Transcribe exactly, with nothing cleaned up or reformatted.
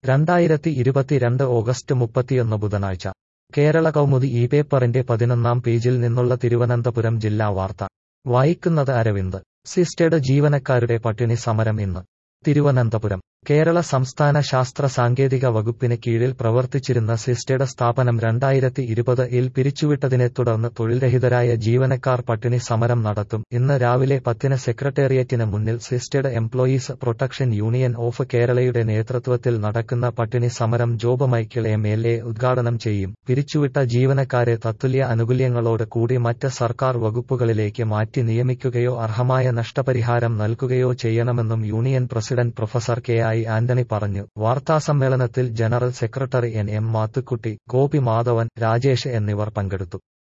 രണ്ടായിരത്തി ഇരുപത്തിരണ്ട് ഓഗസ്റ്റ് മുപ്പത്തിയൊന്ന് ബുധനാഴ്ച കേരള കൗമുദി ഈ പേപ്പറിന്റെ പതിനൊന്നാം പേജിൽ നിന്നുള്ള തിരുവനന്തപുരം ജില്ലാ വാർത്ത വായിക്കുന്നത് അരവിന്ദ്. സിസ്റ്റേഡ് ജീവനക്കാരുടെ പട്ടിണി സമരം ഇന്ന്. തിരുവനന്തപുരം കേരള സംസ്ഥാന ശാസ്ത്ര സാങ്കേതിക വകുപ്പിന് കീഴിൽ പ്രവർത്തിച്ചിരുന്ന സിസ്റ്റേഡ് സ്ഥാപനം രണ്ടായിരത്തി ഇരുപത് ഇൽ പിരിച്ചുവിട്ടതിനെ തുടർന്ന് തൊഴിൽരഹിതരായ ജീവനക്കാർ പട്ടിണി സമരം നടത്തും. ഇന്ന് രാവിലെ പത്തിന് സെക്രട്ടേറിയറ്റിന് മുന്നിൽ സിസ്റ്റേഡ് എംപ്ലോയീസ് പ്രൊട്ടക്ഷൻ യൂണിയൻ ഓഫ് കേരളയുടെ നേതൃത്വത്തിൽ നടക്കുന്ന പട്ടിണി സമരം Job Michael M L A ഉദ്ഘാടനം ചെയ്യും. പിരിച്ചുവിട്ട ജീവനക്കാരെ തത്തുല്യ ആനുകൂല്യങ്ങളോട് കൂടി മറ്റ് സർക്കാർ വകുപ്പുകളിലേക്ക് മാറ്റി നിയമിക്കുകയോ അർഹമായ നഷ്ടപരിഹാരം നൽകുകയോ ചെയ്യണമെന്നും union president professor K I Antony പറഞ്ഞു. വാർത്താസമ്മേളനത്തിൽ general secretary N M Mathukutty, Gopi Madhavan, Rajesh എന്നിവർ പങ്കെടുത്തു.